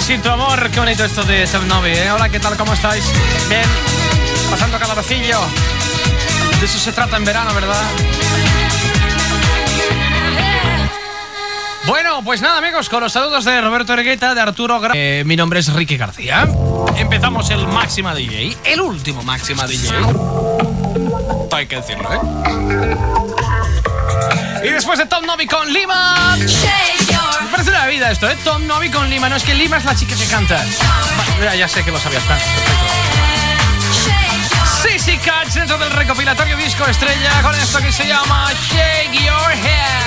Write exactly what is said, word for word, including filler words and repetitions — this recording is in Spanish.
Necesito amor, qué bonito esto de Tom Novi, ¿eh? Hola, ¿qué tal? ¿Cómo estáis? Bien, pasando calorcillo. De eso se trata en verano, ¿verdad? Bueno, pues nada, amigos, con los saludos de Roberto Ergueta, de Arturo Gra... Eh, mi nombre es Ricky García. Empezamos el Máxima D J, el último Máxima D J. Hay que decirlo, ¿eh? Y después de Tom Novi con Lima. Me parece una vida esto, ¿eh? Tom Novi con Lima. No, es que Lima es la chica que canta. Bueno, ya, ya sé que lo sabías. Perfecto. Sissy Catch dentro del recopilatorio disco estrella con esto que se llama Shake Your Head.